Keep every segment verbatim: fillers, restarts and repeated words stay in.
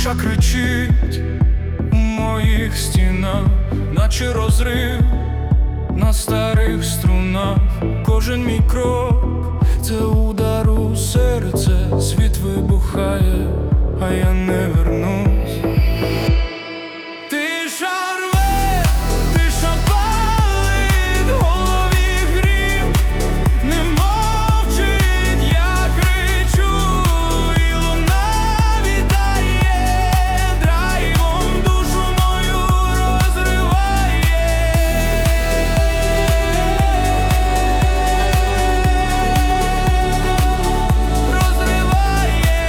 Тиша кричить у моїх стінах, наче розрив на старих струнах. Кожен мій крок — це удар у серце. Світ вибухає, а я не вернусь. Тиша рве, тиша палить, в голові грім. Не мовчить, я кричу, і луна віддає драйвом, душу мою розриває. Розриває.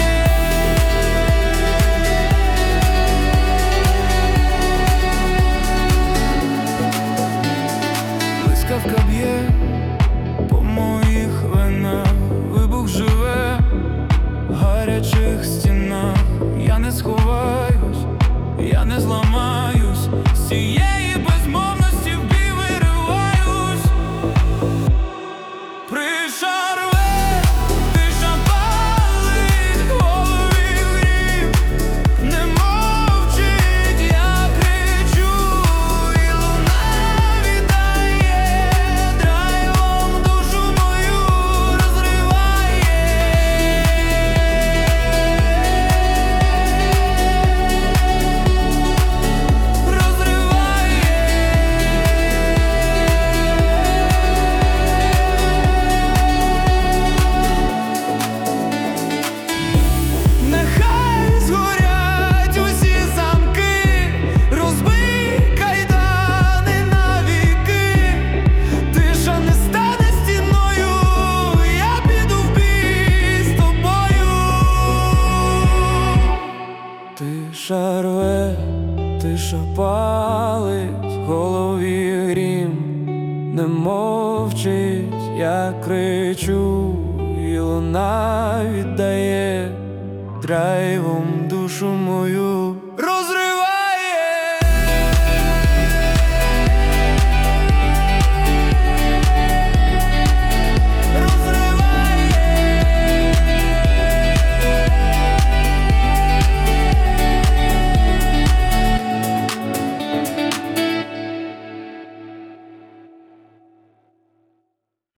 Блискавка б'є по моїх венах, вибух живе в гарячих стінах. Я не сховаюсь, я не зламаюсь, з цієї безмовності в бій вириваюсь. Тиша рве, тиша палить, в голові грім. Не мовчить, я кричу, і луна віддає драйвом, душу мою розриває. Розриває. Нехай згорять усі замки, розбий кайдани навіки. Тиша не стане стіною, я піду в бій з тобою. Тиша рве, тиша палить, в голові грім. Не мовчить, я кричу, і луна віддає драйвом душу мою